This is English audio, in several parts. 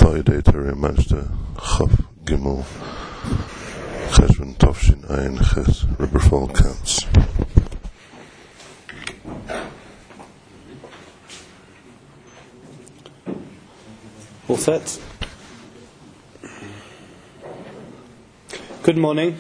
Friday Terry Manchester Chaf Gimel Cheshvan Tovshin Ayin Ches Riverfall Counts. All set? Good morning.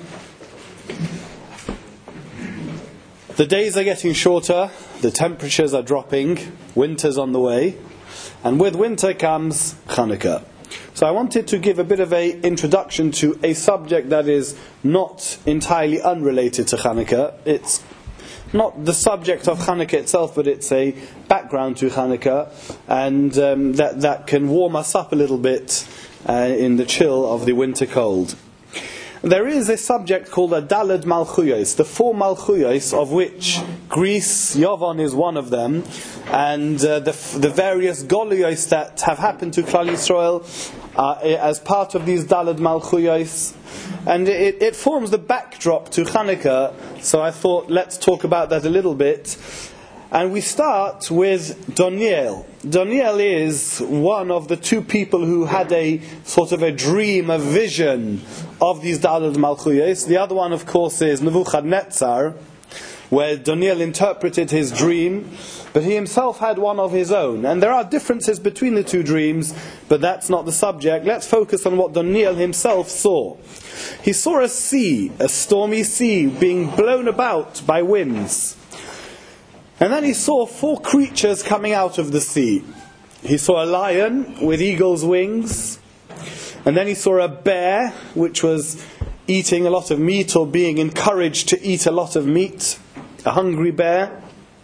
The days are getting shorter, the temperatures are dropping, winter's on the way, and with winter comes Chanukah. So I wanted to give a bit of an introduction to a subject that is not entirely unrelated to Chanukah. It's not the subject of Chanukah itself, but it's a background to Chanukah, and that can warm us up a little bit in the chill of the winter cold. There is a subject called a Daled Malchuyos, the four Malchuyos, of which Greece, Yavon is one of them, and the various Goluyos that have happened to Klal Yisrael as part of these Daled Malchuyos. And it forms the backdrop to Chanukah, so I thought let's talk about that a little bit. And we start with Daniel. Daniel is one of the two people who had a sort of a dream, a vision of these Daled Malchuyos. The other one, of course, is Nebuchadnezzar, where Daniel interpreted his dream, but he himself had one of his own. And there are differences between the two dreams, but that's not the subject. Let's focus on what Daniel himself saw. He saw a sea, a stormy sea, being blown about by winds. And then he saw four creatures coming out of the sea. He saw a lion with eagle's wings. And then he saw a bear, which was eating a lot of meat or being encouraged to eat a lot of meat. A hungry bear.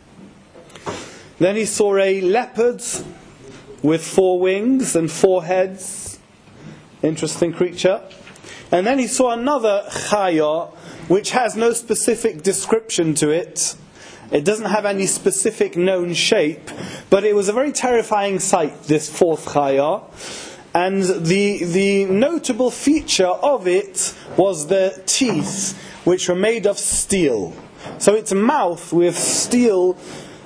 Then he saw a leopard with four wings and four heads. Interesting creature. And then he saw another chaya, which has no specific description to it. It doesn't have any specific known shape, but it was a very terrifying sight, this fourth chaya. And the notable feature of it was the teeth, which were made of steel. So its mouth with steel,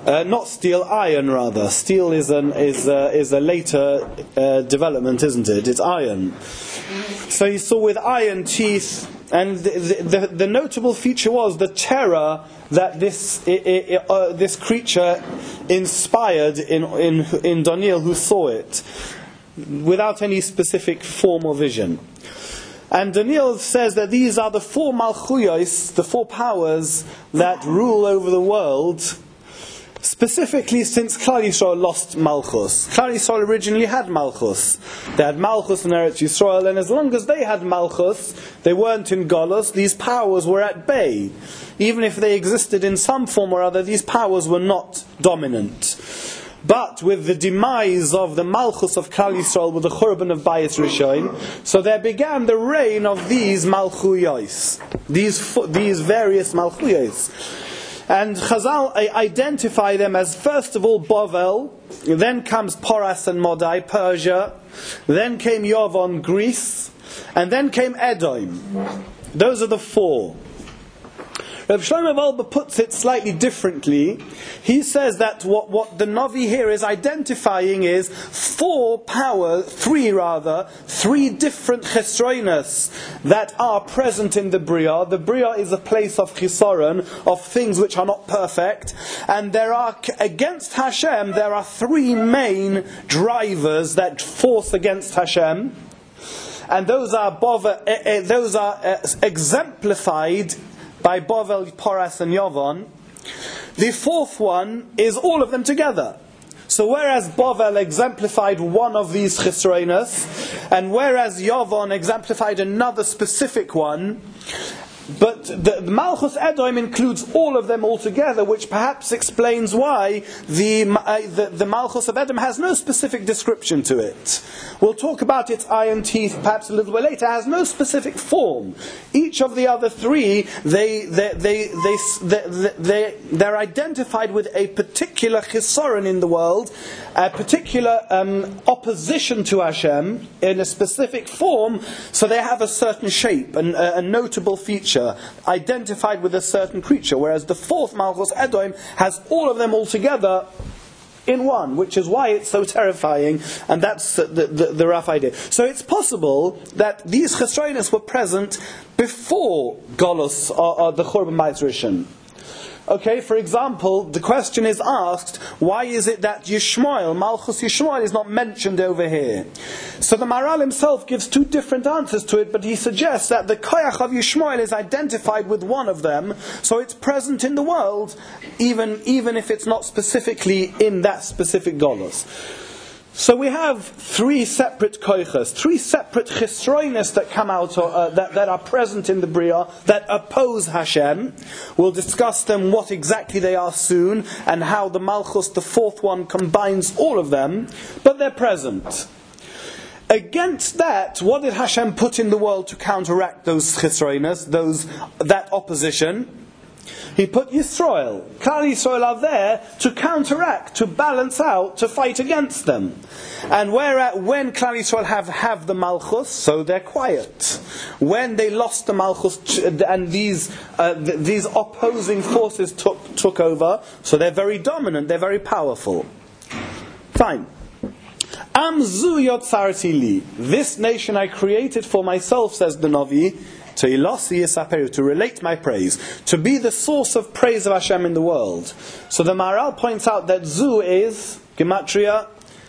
iron rather. Steel is a later development, isn't it? It's iron. So you saw with iron teeth, and the notable feature was the terror that this creature inspired in Daniel, who saw it, without any specific form or vision. And Daniel says that these are the four Malchuyos, the four powers that rule over the world, specifically since Klal Yisrael lost Malchus. Klal Yisrael originally had Malchus. They had Malchus in Eretz Yisrael, and as long as they had Malchus, they weren't in Golus, these powers were at bay. Even if they existed in some form or other, these powers were not dominant. But with the demise of the Malchus of Klal Yisrael, with the Churban of Bayis Rishon, so there began the reign of these Malchuyos, these various Malchuyos. And Chazal identify them as, first of all, Bavel, then comes Poras and Modai, Persia, then came Yavon, Greece, and then came Edom. Those are the four. Reb Shlomo Wolbe puts it slightly differently. He says that what the Navi here is identifying is three different chesroinus that are present in the Bria. The Bria is a place of chisaron, of things which are not perfect. And against Hashem, there are three main drivers that force against Hashem. And those are exemplified by Bavel, Poras and Yavon. The fourth one is all of them together. So whereas Bavel exemplified one of these chisroinus, and whereas Yavon exemplified another specific one, but the Malchus Edom includes all of them altogether, which perhaps explains why the Malchus of Edom has no specific description to it. We'll talk about its iron teeth perhaps a little bit later. It has no specific form. Each of the other three, they're identified with a particular chisaron in the world, a particular opposition to Hashem in a specific form, so they have a certain shape, a notable feature, identified with a certain creature, whereas the fourth Malchus Edom has all of them all together in one, which is why it's so terrifying, and that's the rough idea. So it's possible that these chesronos were present before Golus or the Churban Bayis Rishon. Okay, for example, the question is asked, why is it that Yishmael, Malchus Yishmael, is not mentioned over here? So the Maharal himself gives two different answers to it, but he suggests that the Koyach of Yishmael is identified with one of them, so it's present in the world, even if it's not specifically in that specific Golus. So we have three separate koiches, three separate chisroines that come out, that are present in the Bria, that oppose Hashem. We'll discuss them, what exactly they are soon, and how the Malchus, the fourth one, combines all of them, but they're present. Against that, what did Hashem put in the world to counteract those chisroines, that opposition? He put Yisrael. Klal Yisrael are there to counteract, to balance out, to fight against them. And when Klal Yisrael have the Malchus, so they're quiet. When they lost the Malchus and these opposing forces took over, so they're very dominant, they're very powerful. Fine. Amzu yotzarti li. This nation I created for myself, says the Navi, to relate my praise, to be the source of praise of Hashem in the world. So the Maharal points out that Zu is Gematria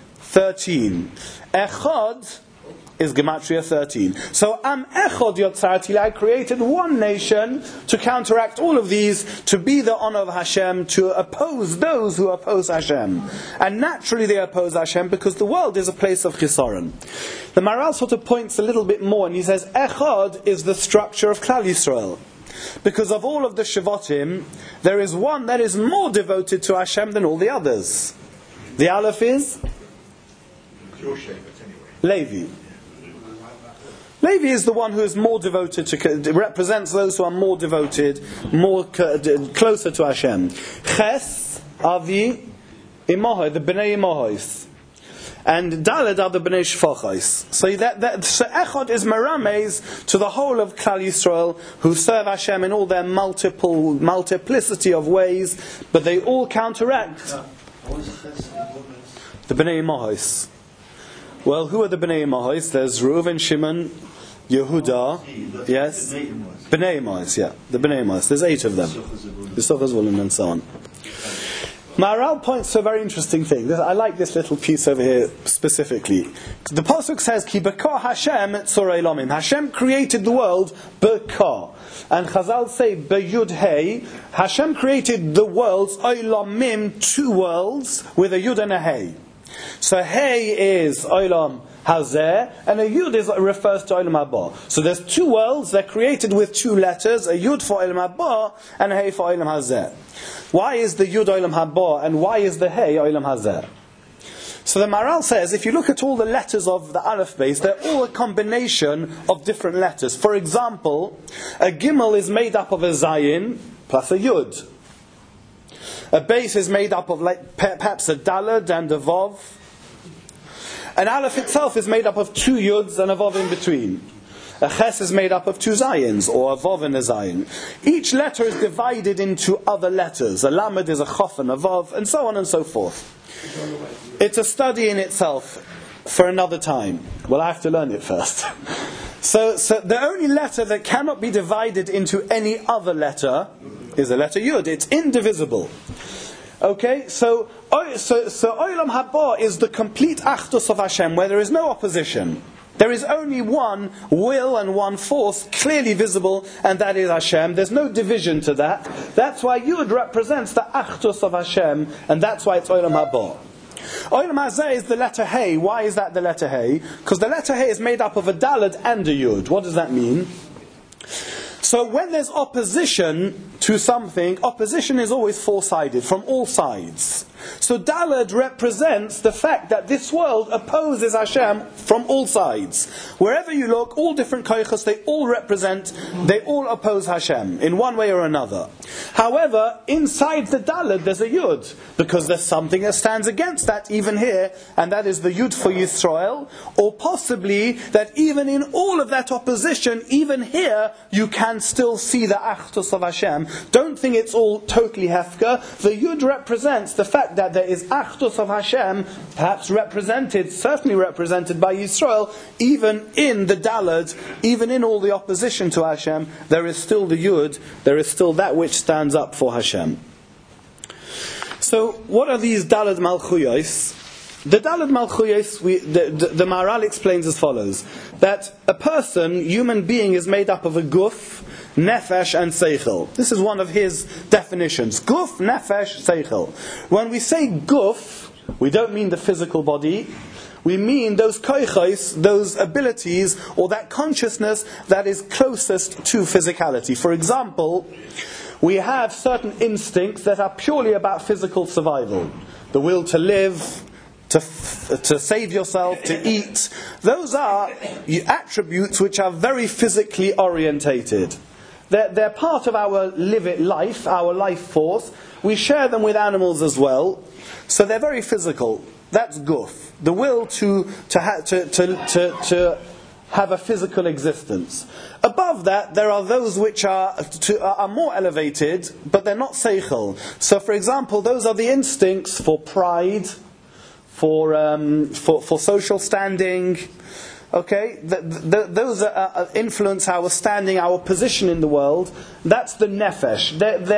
13. Echad is Gematria 13. So Am Echad Yotzarti, I created one nation to counteract all of these, to be the honor of Hashem, to oppose those who oppose Hashem. And naturally they oppose Hashem because the world is a place of chisaron. The Maharal sort of points a little bit more and he says Echad is the structure of Klal Yisrael. Because of all of the Shavatim, there is one that is more devoted to Hashem than all the others. The Aleph is Levi. Levi is the one who is more devoted to, represents those who are more devoted, closer to Hashem. Ches, Avi, Imohoi, the Bnei Imohois. And Daled are the Bnei Shfachos. So so Echad is Merames to the whole of Klal Yisrael, who serve Hashem in all their multiplicity of ways, but they all counteract the Bnei Imohois. Well, who are the Bnei Imohois? There's Reuven, Shimon, Yehuda, yes, Bnei Imohois, yeah, the Bnei Imohois. There's 8 of them, Yisachar, Zvulun, and so on. Maharal points to a very interesting thing. I like this little piece over here specifically. The pasuk says, "Ki b'ka Hashem tzorei lomim." Hashem created the world b'ka, and Chazal say b'yud hey. Hashem created the worlds olamim, 2 worlds with a yud and a hey. So hey is olam hazeh, and a yud refers to olam haba. So there's 2 worlds. They're created with 2 letters: a yud for olam haba and a hey for olam hazeh. Why is the yud olam haba and why is the hey olam hazeh? So the Maharal says, if you look at all the letters of the Aleph base, they're all a combination of different letters. For example, a gimel is made up of a zayin plus a yud. A base is made up of perhaps a dalad and a vav. An aleph itself is made up of 2 yuds and a vav in between. A ches is made up of 2 zayins, or a vav and a zayin. Each letter is divided into other letters. A lamed is a chof and a vav, and so on and so forth. It's a study in itself for another time. Well, I have to learn it first. So the only letter that cannot be divided into any other letter is the letter Yud. It's indivisible. Okay, so Olam Haba is the complete Achdus of Hashem, where there is no opposition. There is only one will and one force clearly visible, and that is Hashem. There's no division to that. That's why Yud represents the Achdus of Hashem, and that's why it's Olam Haba. Olam Hazeh is the letter Hey. Why is that the letter Hey? Because the letter Hey is made up of a Daled and a Yud. What does that mean? So when there's opposition to something, opposition is always 4-sided, from all sides. So Daled represents the fact that this world opposes Hashem from all sides. Wherever you look, all different koichos, they all oppose Hashem in one way or another. However, inside the Daled there's a Yud, because there's something that stands against that even here, and that is the Yud for Yisrael, or possibly that even in all of that opposition, even here, you can still see the Achdus of Hashem. Don't think it's all totally hefker. The Yud represents the fact that there is Achdus of Hashem, perhaps certainly represented by Yisrael, even in the Daled, even in all the opposition to Hashem, there is still the Yud, there is still that which stands up for Hashem. So, what are these Daled Malchuyos? The Daled Malchuyos, the Maharal explains as follows, that a person, human being, is made up of a guf, nefesh and seichel. This is one of his definitions. Guf, nefesh, seichel. When we say guf, we don't mean the physical body. We mean those koichos, those abilities, or that consciousness that is closest to physicality. For example, we have certain instincts that are purely about physical survival. The will to live, to save yourself, to eat. Those are attributes which are very physically orientated. They're part of our life, our life force. We share them with animals as well. So they're very physical. That's guf. The will to have a physical existence. Above that, there are those which are more elevated, but they're not seichel. So, for example, those are the instincts for pride, for social standing. Okay, those influence our standing, our position in the world. That's the nefesh.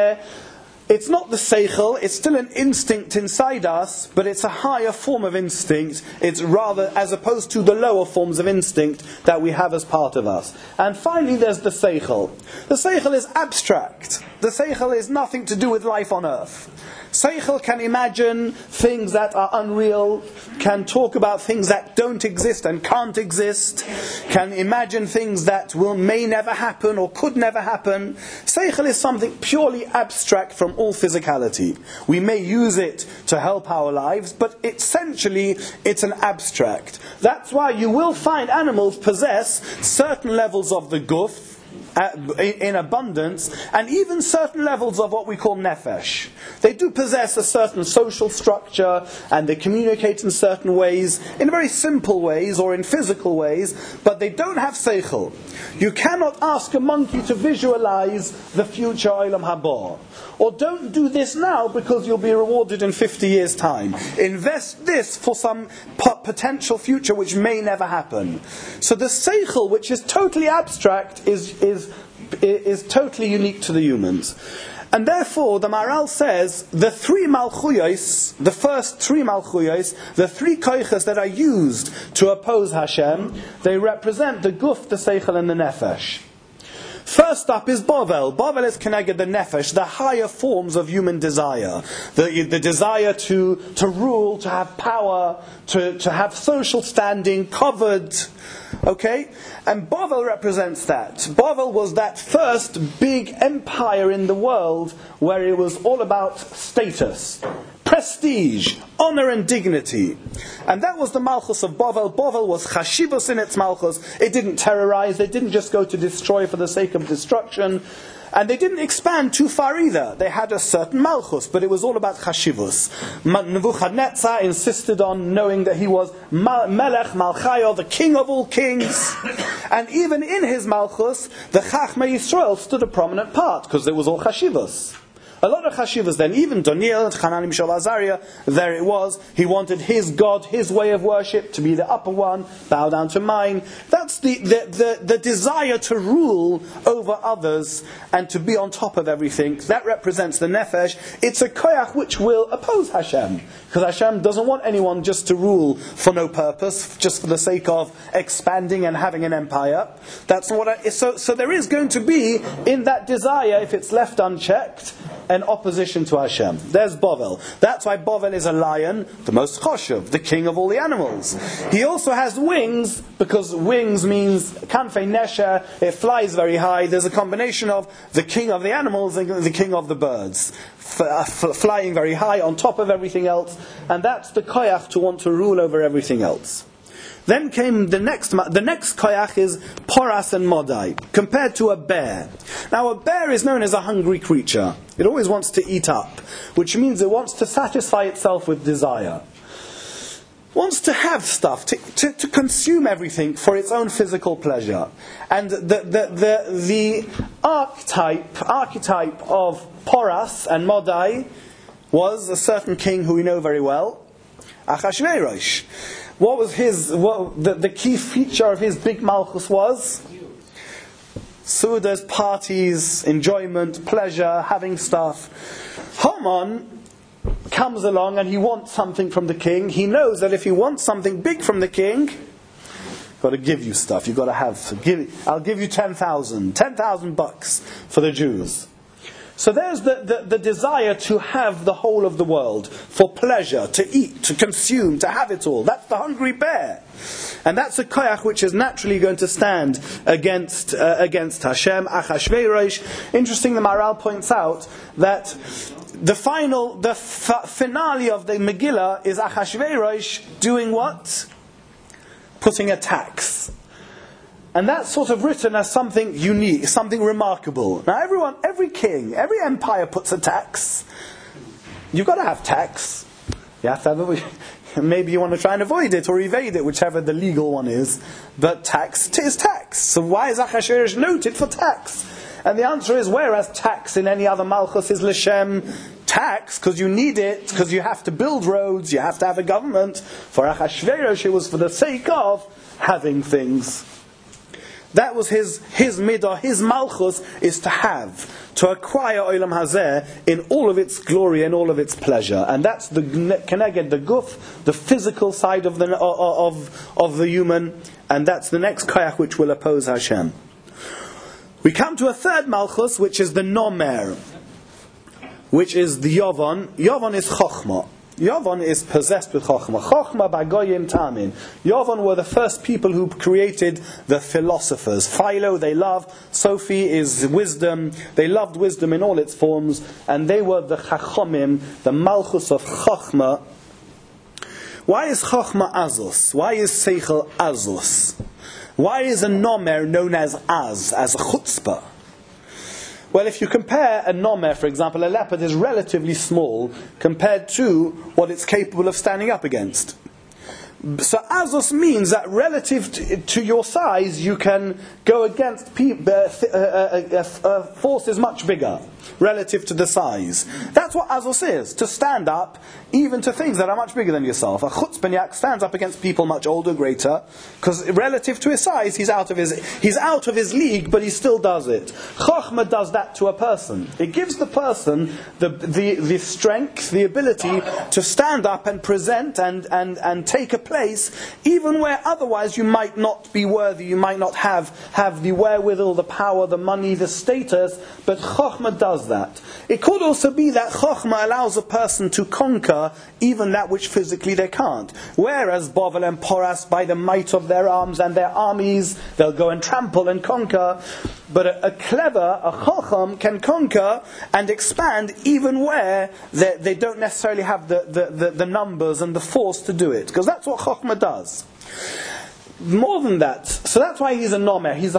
It's not the seichel, it's still an instinct inside us, but it's a higher form of instinct. It's rather, as opposed to the lower forms of instinct that we have as part of us. And finally there's the seichel. The seichel is abstract. The seichel is nothing to do with life on earth. Seichel can imagine things that are unreal, can talk about things that don't exist and can't exist, can imagine things that may never happen or could never happen. Seichel is something purely abstract from all physicality. We may use it to help our lives, but essentially it's an abstract. That's why you will find animals possess certain levels of the guf, in abundance, and even certain levels of what we call nefesh. They do possess a certain social structure, and they communicate in certain ways, in very simple ways or in physical ways, but they don't have seichel. You cannot ask a monkey to visualize the future Olam Haba. Or don't do this now because you'll be rewarded in 50 years' time. Invest this for some potential future which may never happen. So the seichel, which is totally abstract, is totally unique to the humans. And therefore, the Maharal says, the three malchuyos, the first three malchuyos, the three koiches that are used to oppose Hashem, they represent the guf, the seichel, and the nefesh. First up is Bovel. Bovel is connected the nefesh, the higher forms of human desire. The desire to rule, to have power, to have social standing, covered. Okay? And Bovel represents that. Bovel was that first big empire in the world where it was all about status, prestige, honor and dignity. And that was the Malchus of Bovel. Bovel was chashivos in its Malchus. It didn't terrorize. They didn't just go to destroy for the sake of destruction. And they didn't expand too far either. They had a certain Malchus, but it was all about chashivos. Nebuchadnezzar insisted on knowing that he was Melech Malchayo, the king of all kings. And even in his Malchus, the Chachmei Yisrael stood a prominent part, because there was all chashivos. A lot of chashivas then, even Daniel, Hanan, Mishael, Azariah, there it was. He wanted his God, his way of worship to be the upper one, bow down to mine. That's the desire to rule over others and to be on top of everything. That represents the nefesh. It's a koyach which will oppose Hashem. Because Hashem doesn't want anyone just to rule for no purpose, just for the sake of expanding and having an empire. That's not what so there is going to be, in that desire, if it's left unchecked, an opposition to Hashem. There's Bovel. That's why Bovel is a lion, the most choshev, the king of all the animals. He also has wings, because wings means kanfei nesher, it flies very high. There's a combination of the king of the animals and the king of the birds. Flying very high on top of everything else, and that's the koyach to want to rule over everything else. Then came the next koyach is Poras and Modai, compared to a bear. Now a bear is known as a hungry creature. It always wants to eat up, which means it wants to satisfy itself with desire. Wants to have stuff, to consume everything for its own physical pleasure. And the archetype of Poras and Modai was a certain king who we know very well, Achashverosh. What was the key feature of his big malchus was? Sudas, parties, enjoyment, pleasure, having stuff. Haman comes along and he wants something from the king. He knows that if he wants something big from the king, got to give you stuff. You've got to have. I'll give you 10,000 bucks for the Jews. So there's the desire to have the whole of the world for pleasure, to eat, to consume, to have it all. That's the hungry bear. And that's a koyach which is naturally going to stand against Hashem, Achashverosh. Interesting, the Maharal points out that the finale of the Megillah is Achashverosh doing what? Putting a tax. And that's sort of written as something unique, something remarkable. Now every king, every empire puts a tax. You've got to have tax. You have to have maybe you want to try and avoid it or evade it, whichever the legal one is. But tax is tax. So why is Achashverosh noted for tax? And the answer is, whereas tax in any other malchus is l'shem tax, because you need it, because you have to build roads, you have to have a government. For Achashverosh, it was for the sake of having things. That was his midah, his malchus is to have, to acquire Olam Hazeh in all of its glory and all of its pleasure. And that's the keneged, the guf, the physical side of the human, and that's the next koyach which will oppose Hashem. We come to a third malchus, which is the nomer, which is the Yavon. Yavon is chokhmah. Yavon is possessed with Chokhmah. Chokhmah by Goyim Tamin. Yavon were the first people who created the philosophers. Philo they love. Sophie is wisdom. They loved wisdom in all its forms. And they were the Chachomim, the Malchus of Chokhmah. Why is Chokhmah Azus? Why is Seichel Azus? Why is a Nomer known as a Chutzpah? Well, if you compare a nomer, for example, a leopard is relatively small compared to what it's capable of standing up against. So azus means that relative to your size, you can go against forces much bigger relative to the size. That's what azus is, to stand up even to things that are much bigger than yourself. A chutzpaniak stands up against people much older, greater, because relative to his size, he's out of his league, but he still does it. Chokhmah does that to a person. It gives the person the strength, the ability to stand up and present and take a place, even where otherwise you might not be worthy, you might not have the wherewithal, the power, the money, the status, but Chokhmah does that. It could also be that Chokhmah allows a person to conquer even that which physically they can't. Whereas Bavel and Poras, by the might of their arms and their armies, they'll go and trample and conquer. But a Chocham can conquer and expand even where they don't necessarily have the numbers and the force to do it. Because that's what Chokhmah does. More than that, so that's why he's a nomer, he's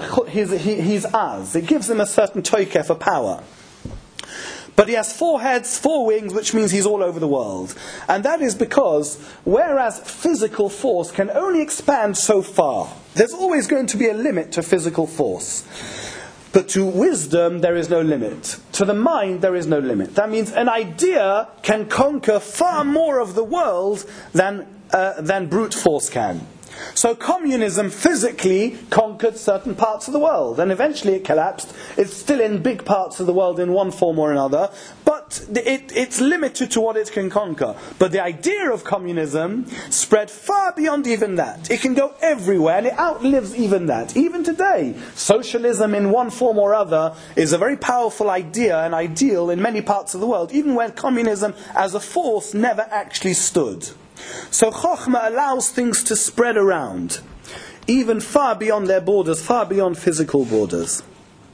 az. It gives him a certain toikeh for power. But he has 4 heads, 4 wings, which means he's all over the world. And that is because, whereas physical force can only expand so far, there's always going to be a limit to physical force. But to wisdom, there is no limit. To the mind, there is no limit. That means an idea can conquer far more of the world than brute force can. So communism physically conquered certain parts of the world, and eventually it collapsed. It's still in big parts of the world in one form or another, but it's limited to what it can conquer. But the idea of communism spread far beyond even that. It can go everywhere, and it outlives even that. Even today, socialism in one form or other is a very powerful idea and ideal in many parts of the world, even when communism as a force never actually stood. So Chokhmah allows things to spread around, even far beyond their borders, far beyond physical borders.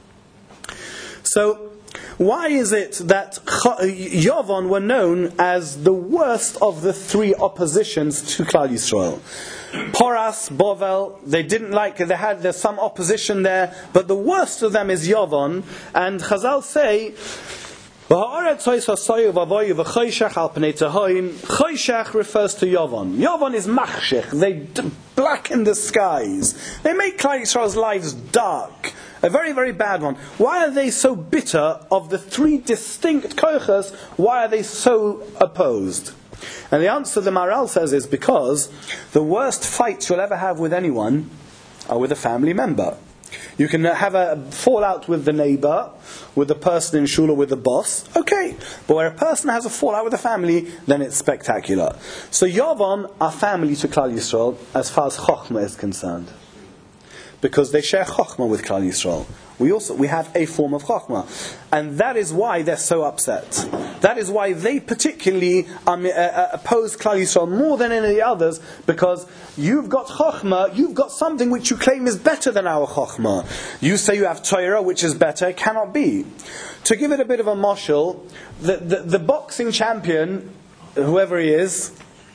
So, why is it that Yavon were known as the worst of the 3 oppositions to Klal Yisrael? Poras, Bovel, they didn't like it, there's some opposition there, but the worst of them is Yavon, and Chazal say, Choshech refers to Yavan. Yavan is machshech. They blacken the skies. They make Klal Yisrael's lives dark. A very, very bad one. Why are they so bitter? Of the three distinct kochas, why are they so opposed? And the answer the Maharal says is because the worst fights you'll ever have with anyone are with a family member. You can have a fallout with the neighbor, with the person in shul, or with the boss. Okay. But where a person has a fallout with a family, then it's spectacular. So Yavan are family to Klal Yisrael as far as Chochmah is concerned. Because they share Chochmah with Klal Yisrael. We have a form of Chochmah. And that is why they're so upset. That is why they particularly oppose Klal Yisrael more than any of the others, because you've got Chochmah, you've got something which you claim is better than our Chochmah. You say you have Torah, which is better. It cannot be. To give it a bit of a moshel, the boxing champion, whoever he is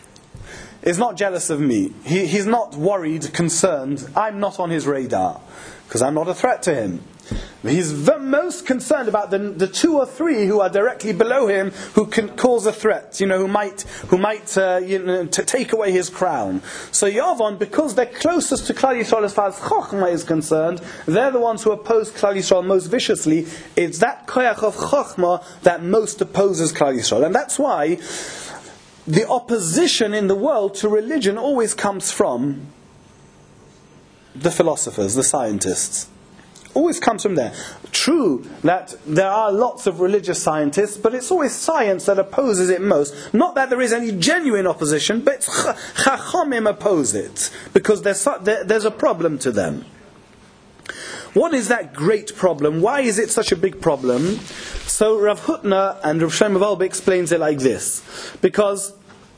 not jealous of me. He's not worried, concerned. I'm not on his radar, because I'm not a threat to him. He's the most concerned about the two or three who are directly below him, who can cause a threat, who might take away his crown. So Yavan, because they're closest to Klal Yisrael as far as Chochmah is concerned, they're the ones who oppose Klal Yisrael most viciously. It's that koyach of Chochmah that most opposes Klal Yisrael. And that's why the opposition in the world to religion always comes from the philosophers, the scientists. Always comes from there. True that there are lots of religious scientists, but it's always science that opposes it most. Not that there is any genuine opposition, but Chachamim oppose it, because there's a problem to them. What is that great problem? Why is it such a big problem? So Rav Hutner and Rav Shlomo Wolbe explains it like this. Because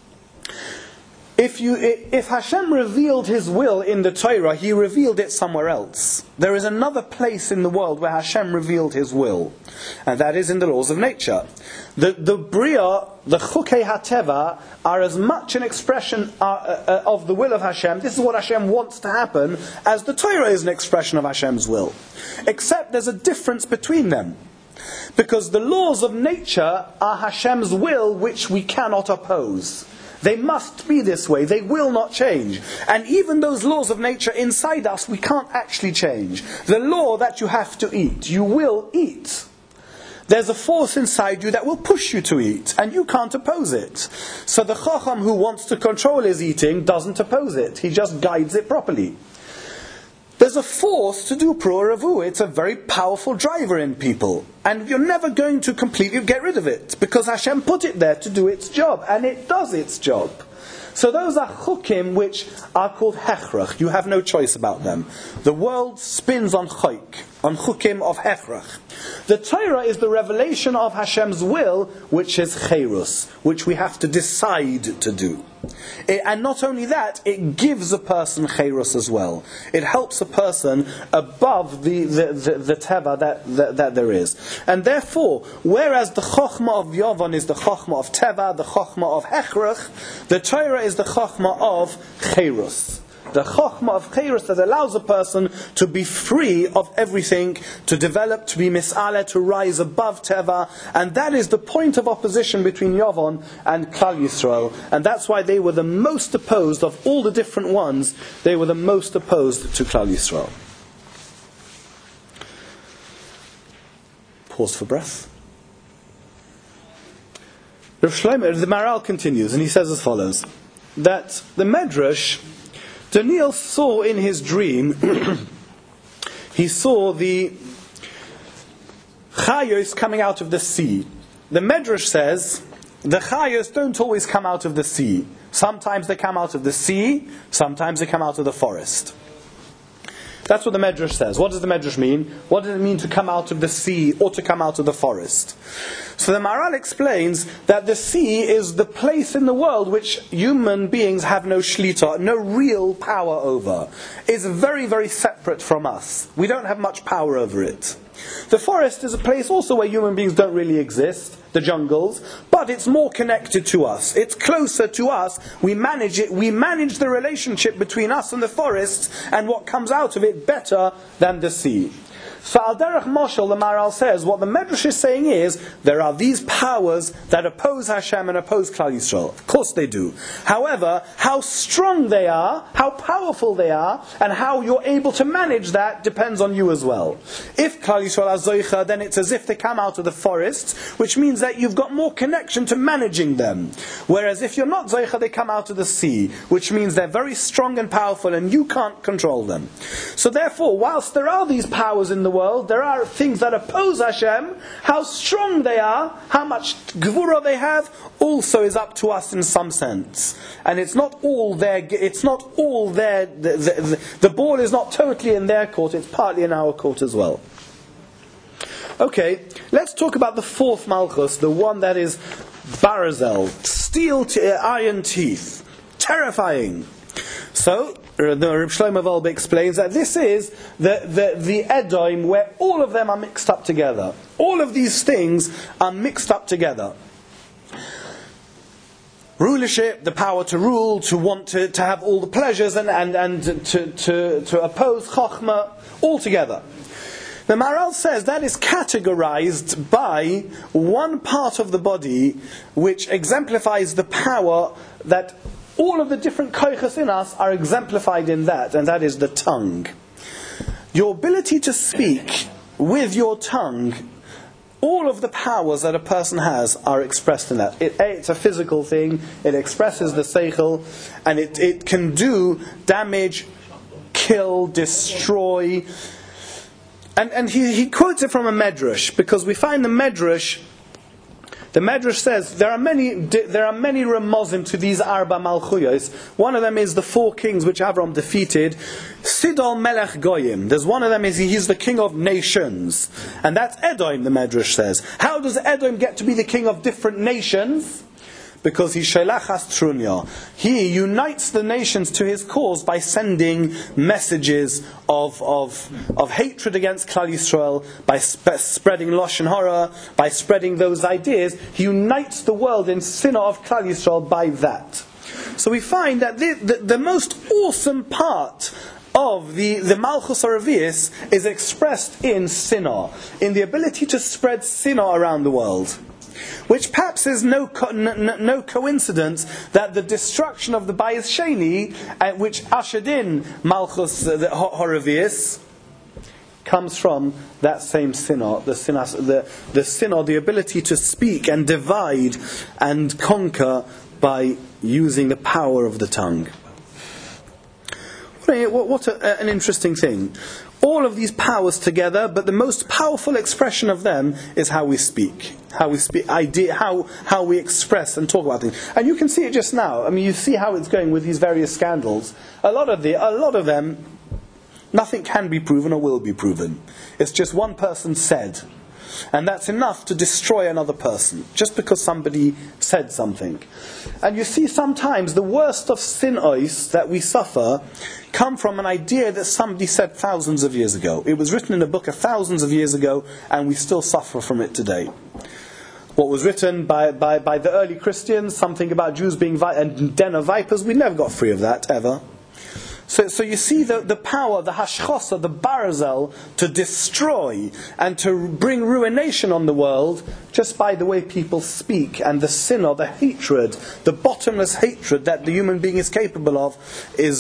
if Hashem revealed His will in the Torah, He revealed it somewhere else. There is another place in the world where Hashem revealed His will, and that is in the laws of nature. The Bria, the Chukei HaTeva, are as much an expression of the will of Hashem. This is what Hashem wants to happen, as the Torah is an expression of Hashem's will. Except there's a difference between them. Because the laws of nature are Hashem's will, which we cannot oppose. They must be this way. They will not change. And even those laws of nature inside us, we can't actually change. The law that you have to eat, you will eat. There's a force inside you that will push you to eat, and you can't oppose it. So the Chacham who wants to control his eating doesn't oppose it. He just guides it properly. There's a force to do Pruah Revu. It's a very powerful driver in people. And you're never going to completely get rid of it, because Hashem put it there to do its job, and it does its job. So those are chukim which are called hechrach. You have no choice about them. The world spins on chayk, on chukim of hechrach. The Torah is the revelation of Hashem's will, which is cherus, which we have to decide to do. And not only that, it gives a person cherus as well. It helps a person above the teva that there is. And therefore, whereas the chokhmah of Yavan is the chokhmah of teva, the chokhmah of hechrach, the Torah is the chokhmah of cherus. The chokhmah of cherus that allows a person to be free of everything, to develop, to be mis'aleh, to rise above teva, and that is the point of opposition between Yavan and Klal Yisrael, and that's why they were the most opposed of all the different ones. They were the most opposed to Klal Yisrael. Pause for breath. Rav Shlomo, the Maharal continues, and he says as follows: that the Medrash, Daniel saw in his dream, he saw the chayos coming out of the sea. The Medrash says the chayos don't always come out of the sea. Sometimes they come out of the sea, sometimes they come out of the forest. That's what the Medrash says. What does the Medrash mean? What does it mean to come out of the sea or to come out of the forest? So the Maharal explains that the sea is the place in the world which human beings have no shlita, no real power over. It's very, very separate from us. We don't have much power over it. The forest is a place also where human beings don't really exist, the jungles, but it's more connected to us. It's closer to us. We manage it. We manage the relationship between us and the forest and what comes out of it better than the sea. So Al Derech Moshel, the Maharal says, what the Medrash is saying is, there are these powers that oppose Hashem and oppose Klal Yisrael. Of course they do. However, how strong they are, how powerful they are, and how you're able to manage that depends on you as well. If Klal Yisrael are Zoicha, then it's as if they come out of the forest, which means that you've got more connection to managing them. Whereas if you're not Zoicha, they come out of the sea, which means they're very strong and powerful and you can't control them. So therefore, whilst there are these powers in the world, there are things that oppose Hashem. How strong they are, how much gvura they have, also is up to us in some sense. And it's not all their. It's not all their. The ball is not totally in their court. It's partly in our court as well. Okay, let's talk about the fourth Malchus, the one that is Barazel, steel iron teeth, terrifying. So the Reb Shlomo Wolbe explains that this is the Edom where all of them are mixed up together. All of these things are mixed up together. Rulership, the power to rule, to want to have all the pleasures and to oppose Chochmah, all together. The Maharal says that is categorized by one part of the body which exemplifies the power that all of the different koiches in us are exemplified in that, and that is the tongue. Your ability to speak with your tongue, all of the powers that a person has are expressed in that. It's a physical thing, it expresses the seichel, and it can do damage, kill, destroy. And he quotes it from a medrash, because we find the medrash says there are many remozim to these Arba Malchuyos. One of them is the four kings which Avram defeated. Sidol Melech Goyim. There's one of them is he's the king of nations, and that's Edom. The medrash says. How does Edom get to be the king of different nations? Because he's Shelachas Trunya. He unites the nations to his cause by sending messages of hatred against Klal Yisrael, by spreading Lashon Hara, by spreading those ideas. He unites the world in sinah of Klal Yisrael by that. So we find that the most awesome part of the Malchus Aravius is expressed in sinah, in the ability to spread sinah around the world. Which perhaps is no coincidence that the destruction of the Bayis Sheni, which ushered in Malchus Horavius, comes from that same sinah, the sinah, the ability to speak and divide and conquer by using the power of the tongue. What an interesting thing. All of these powers together, but the most powerful expression of them is how we speak. How we express and talk about things. And you can see it just now. I mean, you see how it's going with these various scandals. A lot of them, nothing can be proven or will be proven. It's just one person said. And that's enough to destroy another person, just because somebody said something. And you see sometimes the worst of sinos that we suffer come from an idea that somebody said thousands of years ago. It was written in a book thousands of years ago, and we still suffer from it today. What was written by the early Christians, something about Jews being a den of vipers, we never got free of that, ever. So you see the power, the hashchosa, the barazel, to destroy and to bring ruination on the world just by the way people speak, and the sin or the hatred, the bottomless hatred that the human being is capable of, is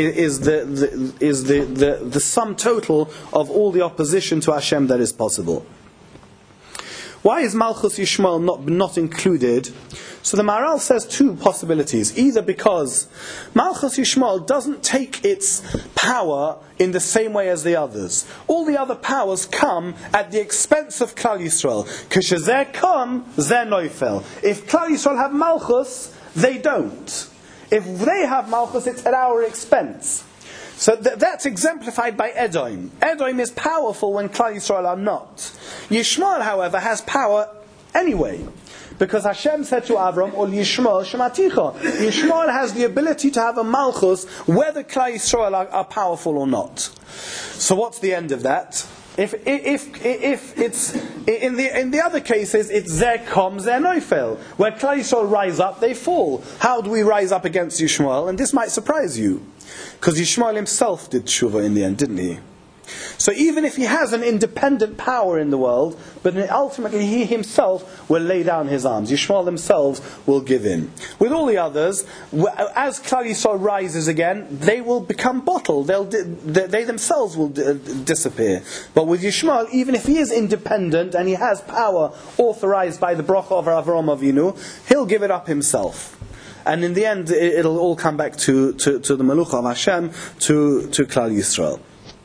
the sum total of all the opposition to Hashem that is possible. Why is Malchus Yishmael not included? So the Maharal says two possibilities. Either because Malchus Yishmael doesn't take its power in the same way as the others. All the other powers come at the expense of Klal Yisrael. K'shezeh kom, zeh noifel. If Klal Yisrael have Malchus, they don't. If they have Malchus, it's at our expense. So that's exemplified by Edom. Edom is powerful when Klal Yisrael are not. Yishmael, however, has power anyway. Because Hashem said to Avram, Ol Yishmael Shematicha. Yishmael has the ability to have a Malchus whether Klal Yisrael are powerful or not. So what's the end of that? If it's in the other cases, it's Zeh Kom, Zeh Noifel. Where Klal Yisrael rise up, they fall. How do we rise up against Yishmael? And this might surprise you. Because Yishmael himself did tshuva in the end, didn't he? So even if he has an independent power in the world, but ultimately he himself will lay down his arms. Yishmael themselves will give in. With all the others, as Klal Yisrael rises again, they will become bottled. They themselves will disappear. But with Yishmael, even if he is independent and he has power authorized by the bracha of Avraham Avinu, he'll give it up himself. And in the end, it'll all come back to the Malucha of Hashem, to Klal Yisrael.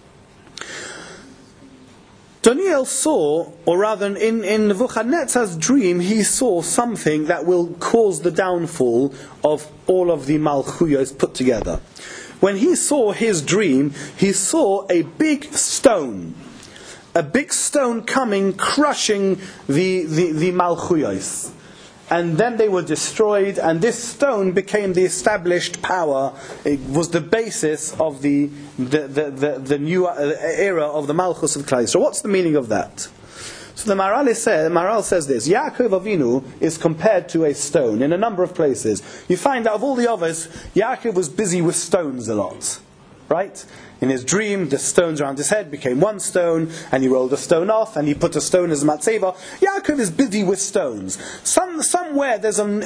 Daniel saw, or rather in Nebuchadnezzar's dream, he saw something that will cause the downfall of all of the Malchuyos put together. When he saw his dream, he saw a big stone coming, crushing the Malchuyos. And then they were destroyed, and this stone became the established power. It was the basis of the new era of the Malchus of Klal Yisrael. So what's the meaning of that? So the Maharal says this: Yaakov Avinu is compared to a stone in a number of places. You find that of all the others, Yaakov was busy with stones a lot, right? In his dream, the stones around his head became one stone, and he rolled a stone off, and he put a stone as a matzeva. Yaakov is busy with stones. Somewhere there's an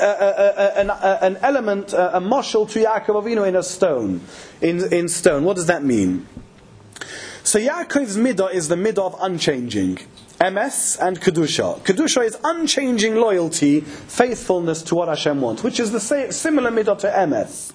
element, a mashal to Yaakov Avinu in a stone. In stone, what does that mean? So Yaakov's midah is the midah of unchanging. Emes and Kedusha. Kedusha is unchanging loyalty, faithfulness to what Hashem wants, which is the similar midah to Emes.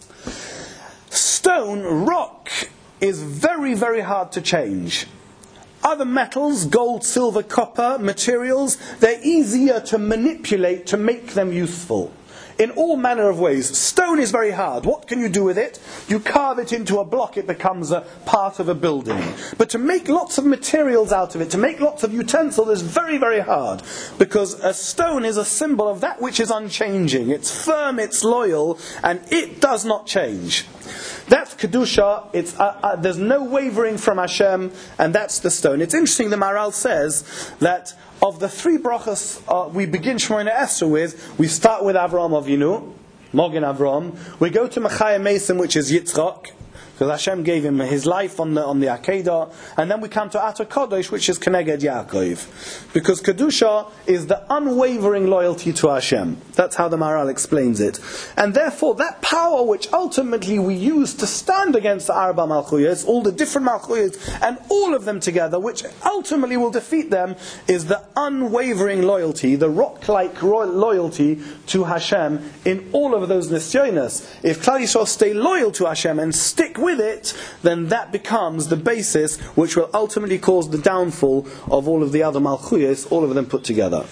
Stone, rock, is very, very hard to change. Other metals, gold, silver, copper, materials, they're easier to manipulate to make them useful. In all manner of ways. Stone is very hard. What can you do with it? You carve it into a block, it becomes a part of a building. But to make lots of materials out of it, to make lots of utensils, is very, very hard. Because a stone is a symbol of that which is unchanging. It's firm, it's loyal, and it does not change. That's Kedusha. There's no wavering from Hashem, and that's the stone. It's interesting, the Maharal says that of the three brachas we begin Shemona Esrei with, we start with Avraham Avinu, Mogen Avraham. We go to Mechayah Mason, which is Yitzchak, because Hashem gave him his life on the Akedah, and then we come to Atar Kodesh, which is Keneged Yaakov, because Kedusha is the unwavering loyalty to Hashem. That's how the Maharal explains it, and therefore that power which ultimately we use to stand against the Arba Malchuyos, all the different Malchuyos, and all of them together, which ultimately will defeat them, is the unwavering loyalty, the rock-like loyalty to Hashem in all of those nisyonos. If Klal Yisrael stay loyal to Hashem and stick with it, then that becomes the basis which will ultimately cause the downfall of all of the other Malchuyos, all of them put together.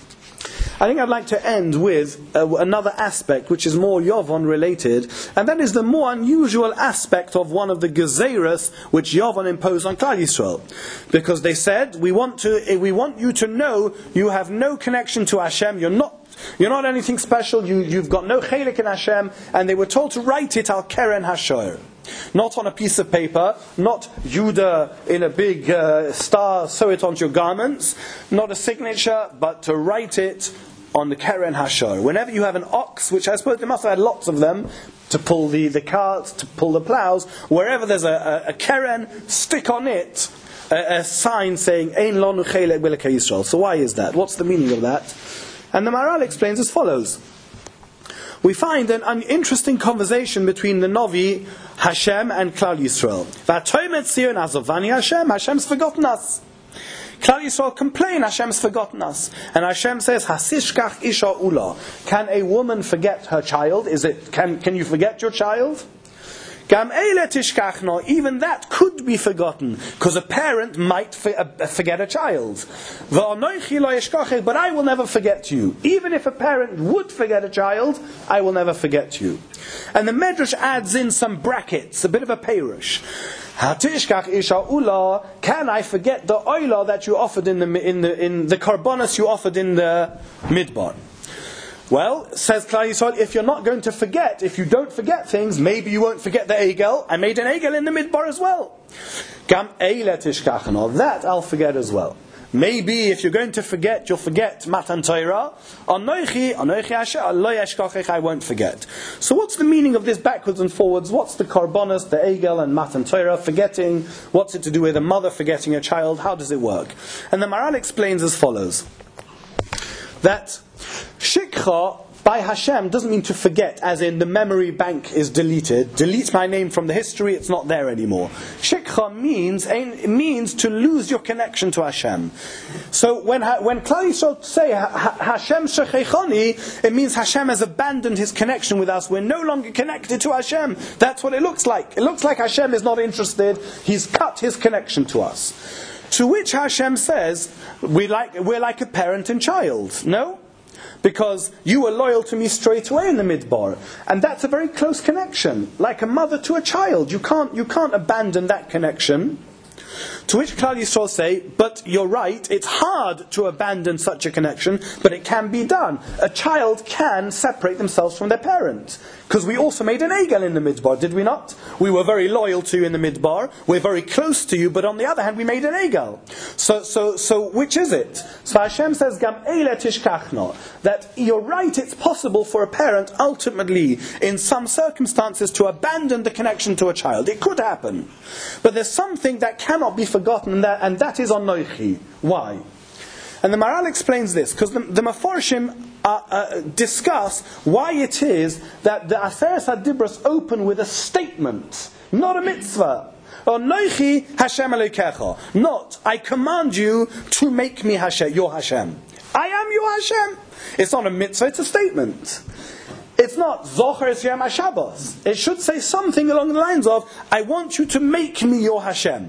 I think I'd like to end with another aspect which is more Yovon related, and that is the more unusual aspect of one of the Gezeirus which Yovon imposed on Klal Yisrael. Because they said, we want you to know you have no connection to Hashem, you're not anything special, you've got no chelik in Hashem, and they were told to write it al keren hashor. Not on a piece of paper, not Judah in a big star, sew it onto your garments, not a signature, but to write it on the Keren Hashor. Whenever you have an ox, which I suppose they must have had lots of them, to pull the carts, to pull the plows, wherever there's a Keren, stick on it a sign saying, Ein lonu chelek b'elokei Yisrael. So why is that? What's the meaning of that? And the Maharal explains as follows. We find an interesting conversation between the Novi, Hashem, and Klal Yisrael. V'atoymet Zion azovani Hashem, Hashem's forgotten us. Klal Yisrael complain, Hashem's forgotten us. And Hashem says, Hasishkach isha ula. Can a woman forget her child? Can you forget your child? Gam eile tishkachno, even that could be forgotten, because a parent might forget a child. V'anoichi lo yishkachech, but I will never forget you. Even if a parent would forget a child, I will never forget you. And the Medrash adds in some brackets, a bit of a perush. Hatishkach isha ula, can I forget the oila that you offered in the karbonos you offered in the midbar? Well, says Klal Yisrael, if you're not going to forget, if you don't forget things, maybe you won't forget the Egel. I made an Egel in the midbar as well. Gam eile tishkachno, that I'll forget as well. maybe if you're going to forget, you'll forget Matan Torah. Anochi Hashem, lo yeshkachech, I won't forget. So what's the meaning of this backwards and forwards? What's the Karbonos, the Egel and Matan Torah, forgetting? What's it to do with a mother forgetting a child? How does it work? And the Maral explains as follows. That Shikha by Hashem doesn't mean to forget, as in the memory bank is deleted. Delete my name from the history, it's not there anymore. Shikha means to lose your connection to Hashem. So when Klal Yisrael say Hashem shechechani, it means Hashem has abandoned his connection with us. We're no longer connected to Hashem. That's what it looks like. It looks like Hashem is not interested. He's cut his connection to us. To which Hashem says, we're like a parent and child. No? Because you were loyal to me straight away in the Midbar. And that's a very close connection. Like a mother to a child. You can't abandon that connection. To which Klal Yisrael say, but you're right, it's hard to abandon such a connection, but it can be done. A child can separate themselves from their parent. Because we also made an Egel in the Midbar, did we not? We were very loyal to you in the Midbar, we're very close to you, but on the other hand we made an Egel. So which is it? So Hashem says, Gam eile tishkachno, that you're right, it's possible for a parent ultimately, in some circumstances, to abandon the connection to a child. It could happen. But there's something that cannot be forgotten, and that is Anochi. Why? And the Maral explains this, because the Mefarshim discuss why it is that the Aseret HaDibros open with a statement, not a mitzvah. Anochi Hashem Elokecha. Not, I command you to make me Hashem, your Hashem. I am your Hashem. It's not a mitzvah, it's a statement. It's not Zocher es Yom HaShabbos. It should say something along the lines of, I want you to make me your Hashem.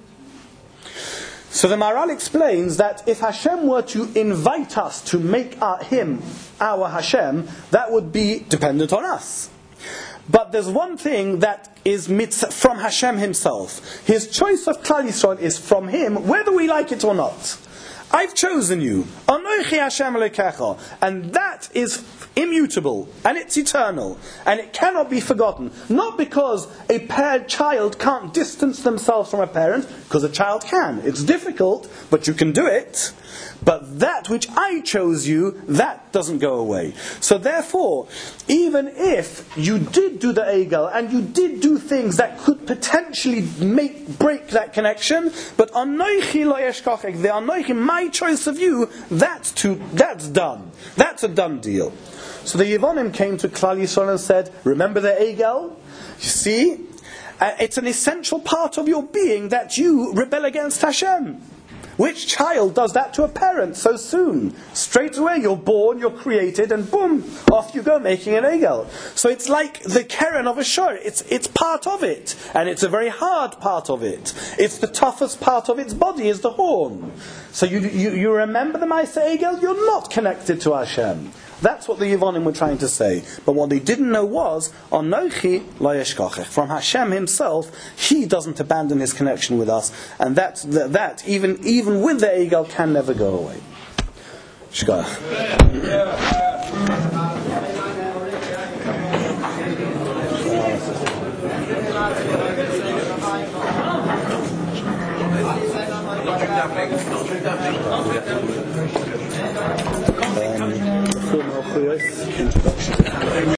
So the Maral explains that if Hashem were to invite us to make him our Hashem, that would be dependent on us. But there's one thing that is mitzvah from Hashem himself. His choice of Klal Yisrael is from him, whether we like it or not. I've chosen you. Anochi Hashem Elokecha. And that is immutable. And it's eternal. And it cannot be forgotten. Not because a paired child can't distance themselves from a parent, because a child can. It's difficult, but you can do it. But that which I chose you, that doesn't go away. So therefore, even if you did do the Egel, and you did do things that could potentially break that connection, but Anochi lo yeshkachek, the Anochi, my choice of you, that's done. That's a done deal. So the Yevonim came to Klal Yisrael and said, remember the Egel? You see, it's an essential part of your being that you rebel against Hashem. Which child does that to a parent so soon? Straight away you're born, you're created, and boom, off you go making an Egel. So it's like the Keren of a shor. It's part of it. And it's a very hard part of it. It's the toughest part of its body is the horn. So you remember the Ma'aseh Egel? You're not connected to Hashem. That's what the Yevonim were trying to say. But what they didn't know was, Anochi lo yeshkachech. From Hashem himself, he doesn't abandon his connection with us. And that even with the Egel, can never go away. Shkoyach. Introduction.